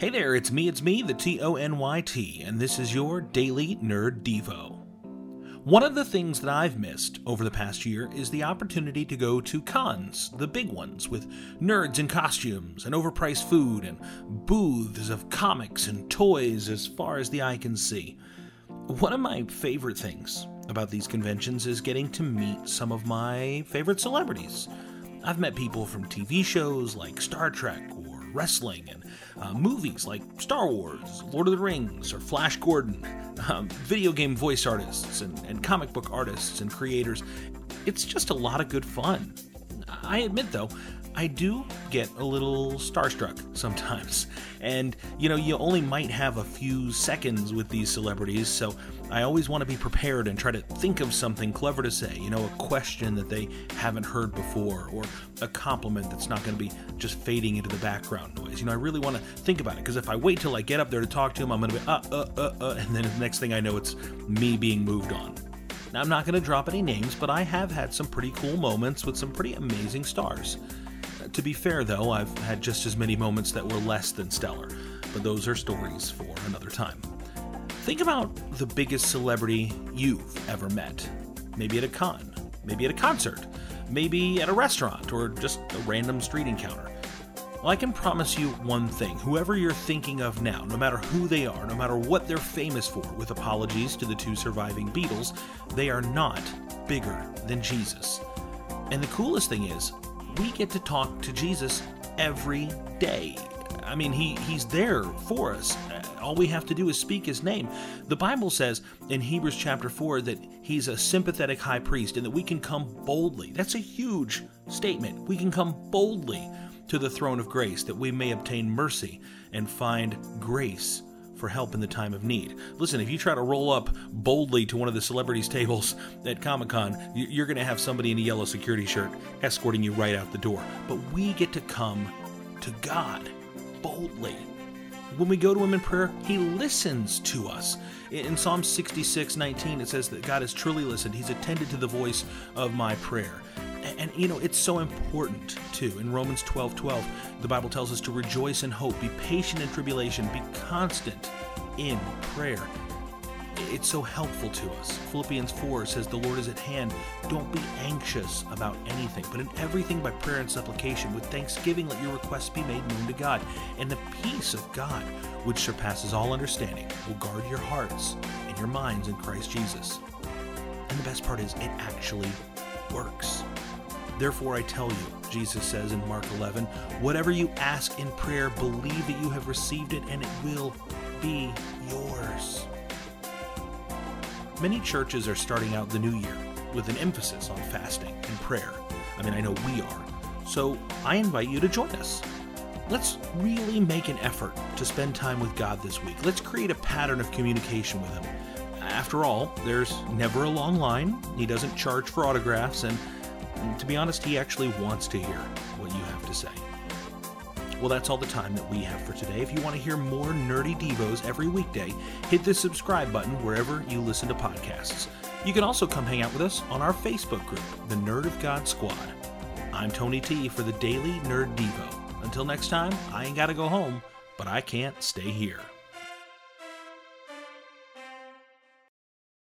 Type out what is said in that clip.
Hey there, it's me, the Tonyt, and this is your Daily Nerd Devo. One of the things that I've missed over the past year is the opportunity to go to cons, the big ones, with nerds in costumes and overpriced food and booths of comics and toys as far as the eye can see. One of my favorite things about these conventions is getting to meet some of my favorite celebrities. I've met people from TV shows like Star Trek or wrestling, and movies like Star Wars, Lord of the Rings, or Flash Gordon, video game voice artists, and comic book artists and creators. It's just a lot of good fun. I admit, though, I do get a little starstruck sometimes. And, you only might have a few seconds with these celebrities, so I always want to be prepared and try to think of something clever to say, a question that they haven't heard before, or a compliment that's not going to be just fading into the background noise. I really want to think about it, because if I wait till I get up there to talk to them, I'm going to be, and then the next thing I know, it's me being moved on. Now, I'm not going to drop any names, but I have had some pretty cool moments with some pretty amazing stars. To be fair, though, I've had just as many moments that were less than stellar, but those are stories for another time. Think about the biggest celebrity you've ever met. Maybe at a con, maybe at a concert, maybe at a restaurant, or just a random street encounter. Well, I can promise you one thing. Whoever you're thinking of now, no matter who they are, no matter what they're famous for, with apologies to the two surviving Beatles, they are not bigger than Jesus. And the coolest thing is, we get to talk to Jesus every day. I mean, he's there for us. All we have to do is speak his name. The Bible says in Hebrews chapter 4 that he's a sympathetic high priest and that we can come boldly. That's a huge statement. We can come boldly to the throne of grace that we may obtain mercy and find grace for help in the time of need. Listen, if you try to roll up boldly to one of the celebrities' tables at Comic-Con, you're going to have somebody in a yellow security shirt escorting you right out the door. But we get to come to God boldly. When we go to him in prayer, he listens to us. In Psalm 66:19, it says that God has truly listened. He's attended to the voice of my prayer. And it's so important, too. In Romans 12:12, the Bible tells us to rejoice in hope, be patient in tribulation, be constant in prayer. It's so helpful to us. Philippians 4 says the Lord is at hand. Don't be anxious about anything, but in everything by prayer and supplication, with thanksgiving let your requests be made known to God. And the peace of God, which surpasses all understanding, will guard your hearts and your minds in Christ Jesus. And the best part is, it actually works. Therefore I tell you, Jesus says in Mark 11, whatever you ask in prayer, believe that you have received it and it will be yours. Many churches are starting out the new year with an emphasis on fasting and prayer. I know we are. So I invite you to join us. Let's really make an effort to spend time with God this week. Let's create a pattern of communication with him. After all, there's never a long line. He doesn't charge for autographs, and to be honest, he actually wants to hear what you have to say. Well, that's all the time that we have for today. If you want to hear more nerdy devos every weekday, hit the subscribe button wherever you listen to podcasts. You can also come hang out with us on our Facebook group, the Nerd of God Squad. I'm Tony T for the Daily Nerd Devo. Until next time, I ain't got to go home, but I can't stay here.